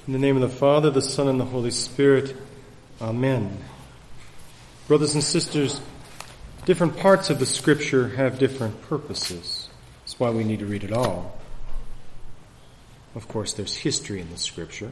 In the name of the Father, the Son, and the Holy Spirit. Amen. Brothers and sisters, different parts of the Scripture have different purposes. That's why we need to read it all. Of course, there's history in the Scripture.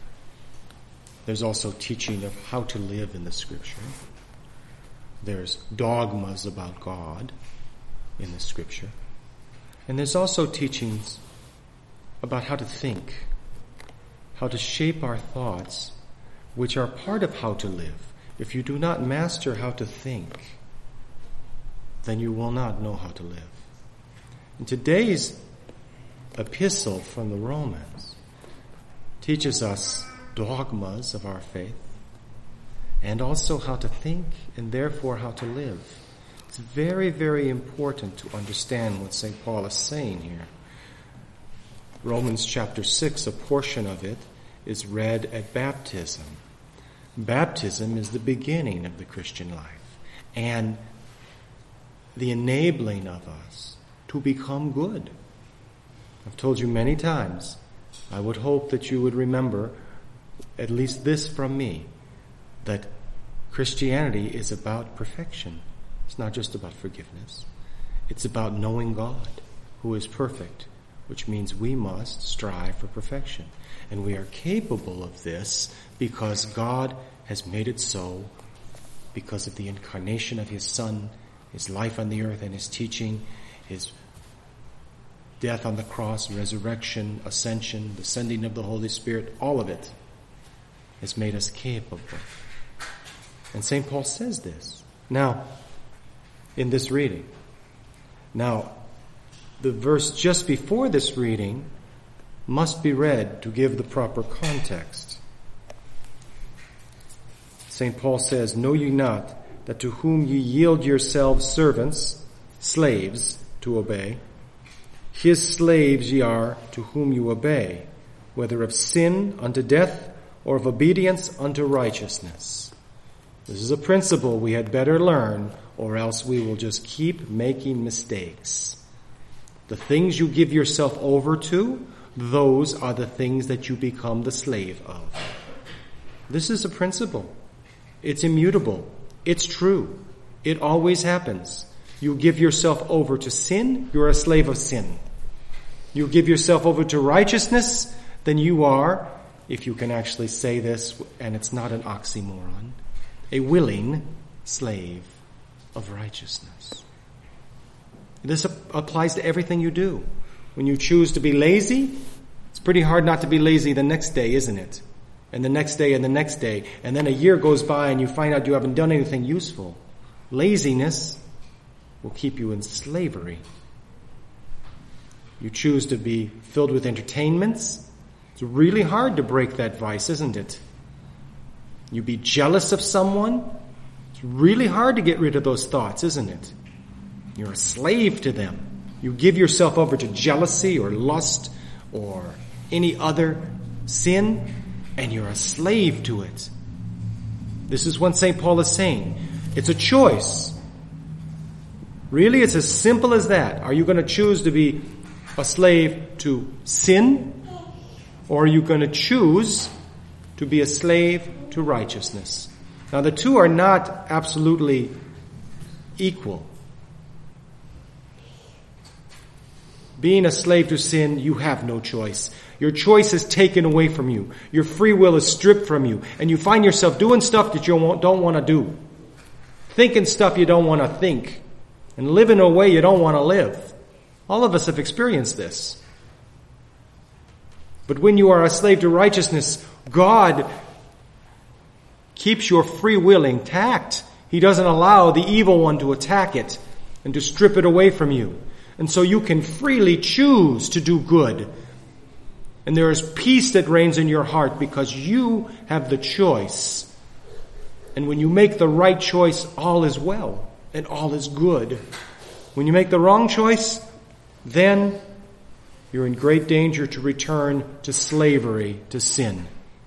There's also teaching of how to live in the Scripture. There's dogmas about God in the Scripture. And there's also teachings about how to think, how to shape our thoughts, which are part of how to live. If you do not master how to think, then you will not know how to live. And today's epistle from the Romans teaches us dogmas of our faith and also how to think and therefore how to live. It's very, very important to understand what St. Paul is saying here. Romans chapter 6, a portion of it, is read at baptism. Baptism is the beginning of the Christian life and the enabling of us to become good. I've told you many times, I would hope that you would remember at least this from me, that Christianity is about perfection. It's not just about forgiveness. It's about knowing God, who is perfect, which means we must strive for perfection. And we are capable of this because God has made it so, because of the incarnation of His Son, His life on the earth and His teaching, His death on the cross, resurrection, ascension, the sending of the Holy Spirit, all of it has made us capable. And St. Paul says this. Now, in this reading. Now, the verse just before this reading must be read to give the proper context. St. Paul says, "Know ye not that to whom ye yield yourselves servants, slaves, to obey, his slaves ye are to whom you obey, whether of sin unto death or of obedience unto righteousness." This is a principle we had better learn, or else we will just keep making mistakes. The things you give yourself over to, those are the things that you become the slave of. This is a principle. It's immutable. It's true. It always happens. You give yourself over to sin, you're a slave of sin. You give yourself over to righteousness, then you are, if you can actually say this, and it's not an oxymoron, a willing slave of righteousness. This applies to everything you do. When you choose to be lazy, it's pretty hard not to be lazy the next day, isn't it? And the next day and the next day. And then a year goes by and you find out you haven't done anything useful. Laziness will keep you in slavery. You choose to be filled with entertainments. It's really hard to break that vice, isn't it? You be jealous of someone. It's really hard to get rid of those thoughts, isn't it? You're a slave to them. You give yourself over to jealousy or lust or any other sin, and you're a slave to it. This is what St. Paul is saying. It's a choice. Really, it's as simple as that. Are you going to choose to be a slave to sin, or are you going to choose to be a slave to righteousness? Now, the two are not absolutely equal. Being a slave to sin, you have no choice. Your choice is taken away from you. Your free will is stripped from you. And you find yourself doing stuff that you don't want to do. Thinking stuff you don't want to think. And living a way you don't want to live. All of us have experienced this. But when you are a slave to righteousness, God keeps your free will intact. He doesn't allow the evil one to attack it and to strip it away from you. And so you can freely choose to do good. And there is peace that reigns in your heart because you have the choice. And when you make the right choice, all is well and all is good. When you make the wrong choice, then you're in great danger to return to slavery, to sin.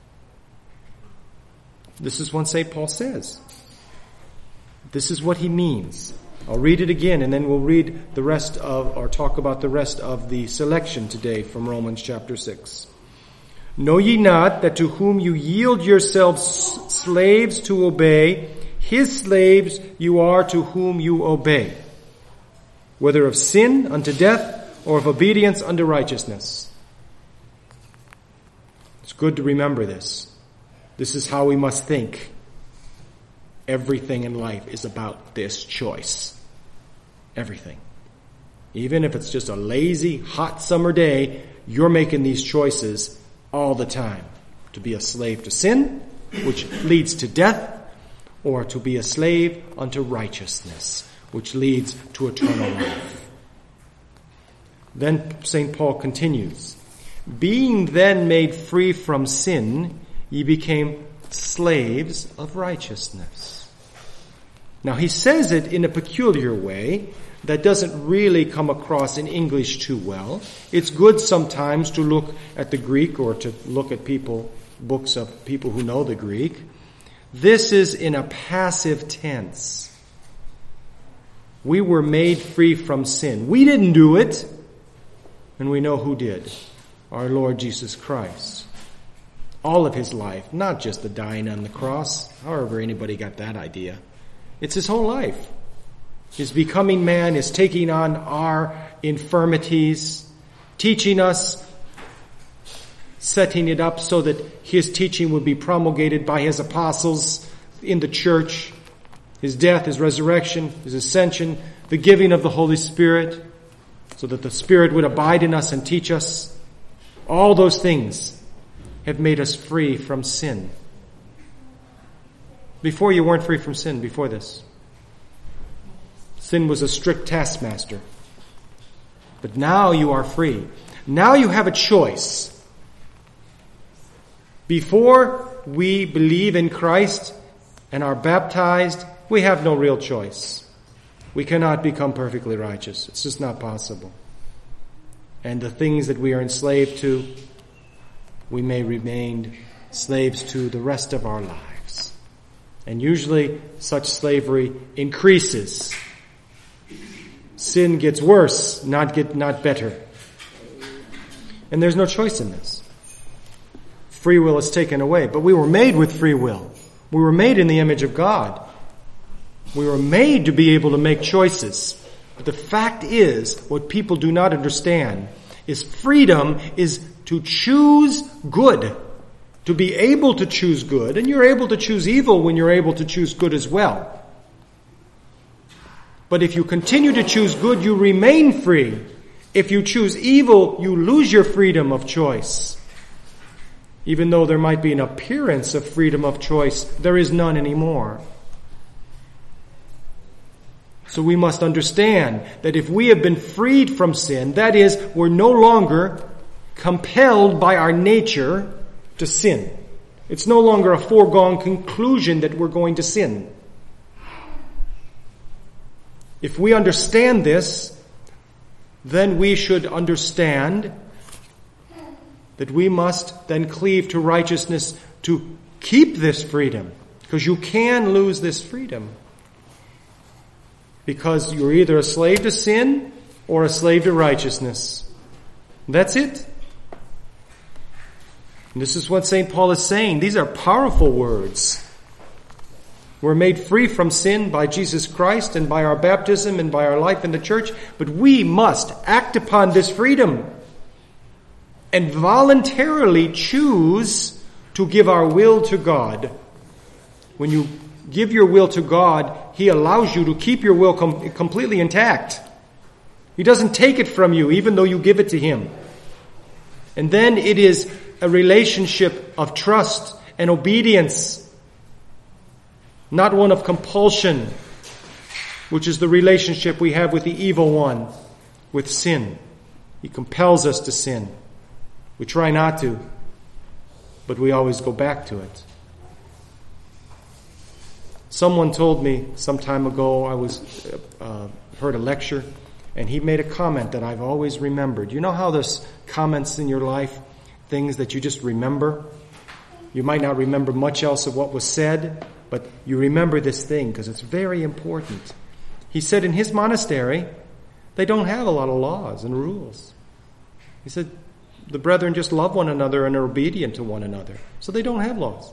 This is what St. Paul says. This is what he means. I'll read it again, and then we'll read the rest of, or talk about the rest of the selection today from Romans chapter 6. Know ye not that to whom you yield yourselves slaves to obey, his slaves you are to whom you obey, whether of sin unto death or of obedience unto righteousness. It's good to remember this. This is how we must think. Everything in life is about this choice. Everything. Even if it's just a lazy, hot summer day, you're making these choices all the time. To be a slave to sin, which leads to death, or to be a slave unto righteousness, which leads to eternal life. Then St. Paul continues, being then made free from sin, ye became slaves of righteousness. Now he says it in a peculiar way that doesn't really come across in English too well. It's good sometimes to look at the Greek or to look at books of people who know the Greek. This is in a passive tense. We were made free from sin. We didn't do it, and we know who did. Our Lord Jesus Christ. All of his life, not just the dying on the cross, however anybody got that idea. It's his whole life. His becoming man is taking on our infirmities, teaching us, setting it up so that his teaching would be promulgated by his apostles in the church. His death, his resurrection, his ascension, the giving of the Holy Spirit, so that the Spirit would abide in us and teach us. All those things have made us free from sin. Before you weren't free from sin, before this. Sin was a strict taskmaster. But now you are free. Now you have a choice. Before we believe in Christ and are baptized, we have no real choice. We cannot become perfectly righteous. It's just not possible. And the things that we are enslaved to, we may remain slaves to the rest of our lives. And usually such slavery increases. Sin gets worse, not better. And there's no choice in this. Free will is taken away. But we were made with free will. We were made in the image of God. We were made to be able to make choices. But the fact is, what people do not understand is freedom is to choose good. To be able to choose good. And you're able to choose evil when you're able to choose good as well. But if you continue to choose good, you remain free. If you choose evil, you lose your freedom of choice. Even though there might be an appearance of freedom of choice, there is none anymore. So we must understand that if we have been freed from sin, that is, we're no longer compelled by our nature to sin. It's no longer a foregone conclusion that we're going to sin. If we understand this, then we should understand that we must then cleave to righteousness to keep this freedom. Because you can lose this freedom. Because you're either a slave to sin or a slave to righteousness. That's it. And this is what St. Paul is saying. These are powerful words. We're made free from sin by Jesus Christ and by our baptism and by our life in the church. But we must act upon this freedom and voluntarily choose to give our will to God. When you give your will to God, He allows you to keep your will completely intact. He doesn't take it from you, even though you give it to Him. And then it is a relationship of trust and obedience, not one of compulsion, which is the relationship we have with the evil one, with sin. He compels us to sin. We try not to, but we always go back to it. Someone told me some time ago, I heard a lecture, and he made a comment that I've always remembered. You know how there's comments in your life, things that you just remember? You might not remember much else of what was said, but you remember this thing because it's very important. He said in his monastery, they don't have a lot of laws and rules. He said, The brethren just love one another and are obedient to one another. So they don't have laws.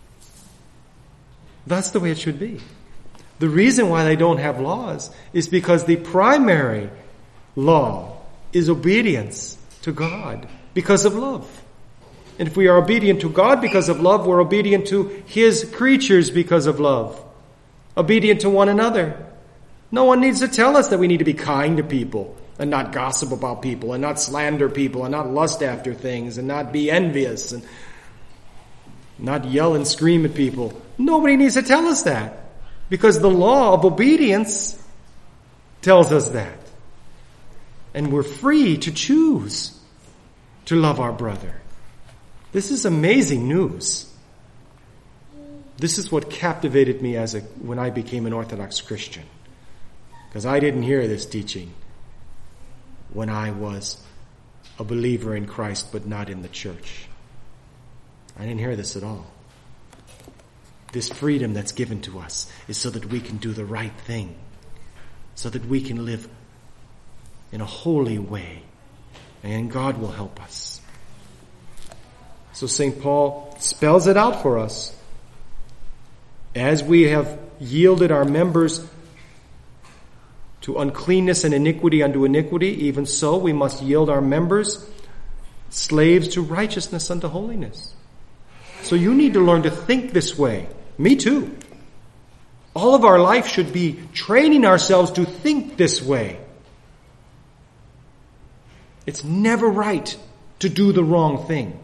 That's the way it should be. The reason why they don't have laws is because the primary law is obedience to God because of love. And if we are obedient to God because of love, we're obedient to His creatures because of love. Obedient to one another. No one needs to tell us that we need to be kind to people and not gossip about people and not slander people and not lust after things and not be envious and not yell and scream at people. Nobody needs to tell us that because the law of obedience tells us that. And we're free to choose to love our brother. This is amazing news. This is what captivated me when I became an Orthodox Christian. Because I didn't hear this teaching when I was a believer in Christ but not in the church. I didn't hear this at all. This freedom that's given to us is so that we can do the right thing, so that we can live in a holy way, and God will help us. So St. Paul spells it out for us. As we have yielded our members to uncleanness and iniquity unto iniquity, even so we must yield our members slaves to righteousness unto holiness. So you need to learn to think this way. Me too. All of our life should be training ourselves to think this way. It's never right to do the wrong thing.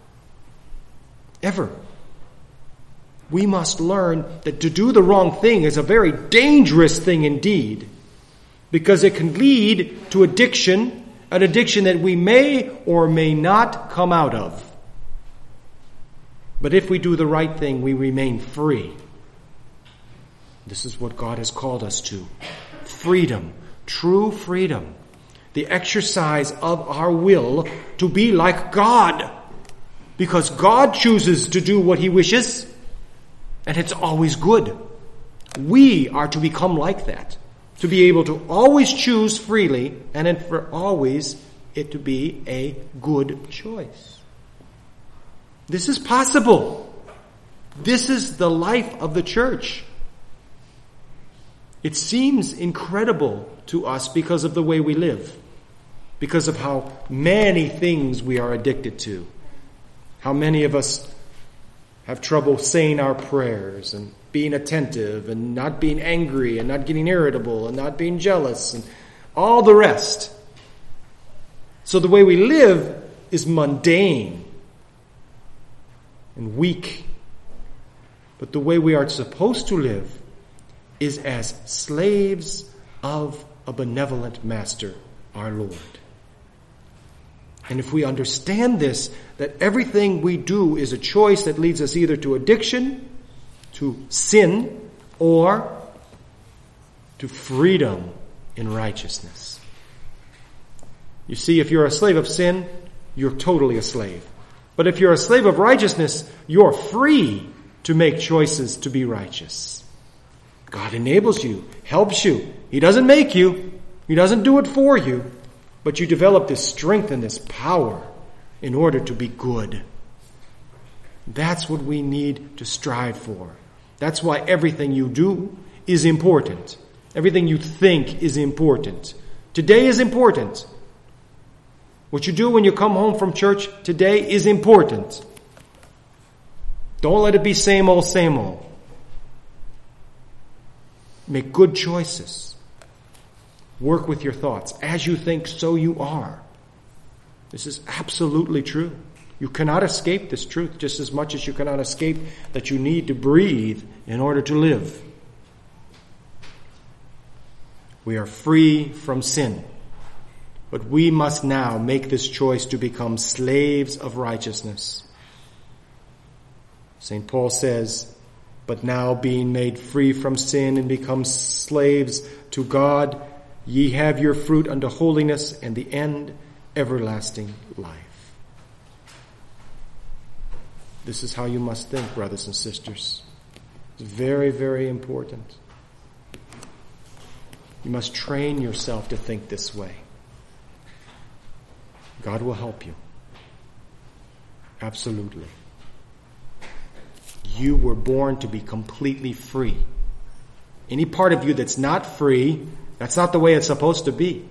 Ever. We must learn that to do the wrong thing is a very dangerous thing indeed, because it can lead to addiction, an addiction that we may or may not come out of. But if we do the right thing, we remain free. This is what God has called us to. Freedom, true freedom. The exercise of our will to be like God. Because God chooses to do what He wishes, and it's always good. We are to become like that. To be able to always choose freely, and for always it to be a good choice. This is possible. This is the life of the church. It seems incredible to us because of the way we live, because of how many things we are addicted to, how many of us have trouble saying our prayers and being attentive and not being angry and not getting irritable and not being jealous and all the rest. So the way we live is mundane and weak. But the way we are supposed to live is as slaves of a benevolent master, our Lord. And if we understand this, that everything we do is a choice that leads us either to addiction, to sin, or to freedom in righteousness. You see, if you're a slave of sin, you're totally a slave. But if you're a slave of righteousness, you're free to make choices to be righteous. God enables you, helps you. He doesn't make you. He doesn't do it for you. But you develop this strength and this power in order to be good. That's what we need to strive for. That's why everything you do is important. Everything you think is important. Today is important. What you do when you come home from church today is important. Don't let it be same old, same old. Make good choices. Work with your thoughts. As you think, so you are. This is absolutely true. You cannot escape this truth just as much as you cannot escape that you need to breathe in order to live. We are free from sin. But we must now make this choice to become slaves of righteousness. St. Paul says, "But now being made free from sin and become slaves to God, ye have your fruit unto holiness, and the end everlasting life." This is how you must think, brothers and sisters. It's very, very important. You must train yourself to think this way. God will help you. Absolutely. You were born to be completely free. Any part of you that's not free, that's not the way it's supposed to be.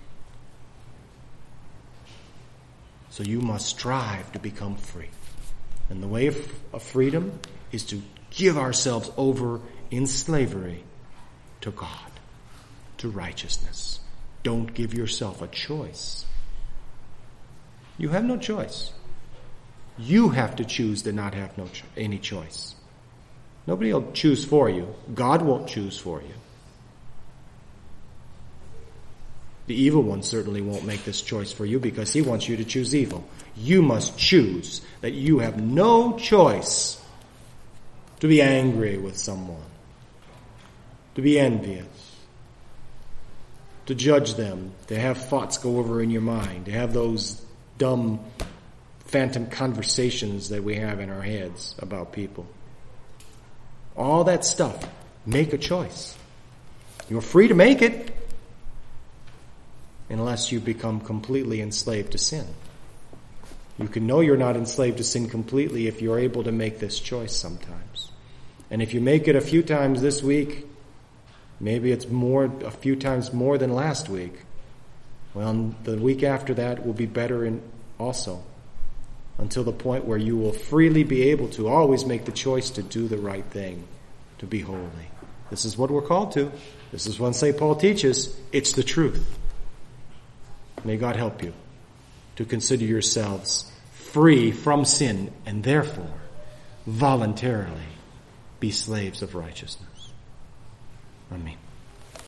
So you must strive to become free. And the way of freedom is to give ourselves over in slavery to God, to righteousness. Don't give yourself a choice. You have no choice. You have to choose to not have any choice. Nobody will choose for you. God won't choose for you. The evil one certainly won't make this choice for you because he wants you to choose evil. You must choose that you have no choice to be angry with someone, to be envious, to judge them, to have thoughts go over in your mind, to have those dumb phantom conversations that we have in our heads about people. All that stuff. Make a choice. You're free to make it unless you become completely enslaved to sin. You can know you're not enslaved to sin completely if you're able to make this choice sometimes. And if you make it a few times this week, maybe it's a few times more than last week. Well, the week after that will be better also, until the point where you will freely be able to always make the choice to do the right thing, to be holy. This is what we're called to. This is what St. Paul teaches. It's the truth. May God help you to consider yourselves free from sin and therefore voluntarily be slaves of righteousness. Amen.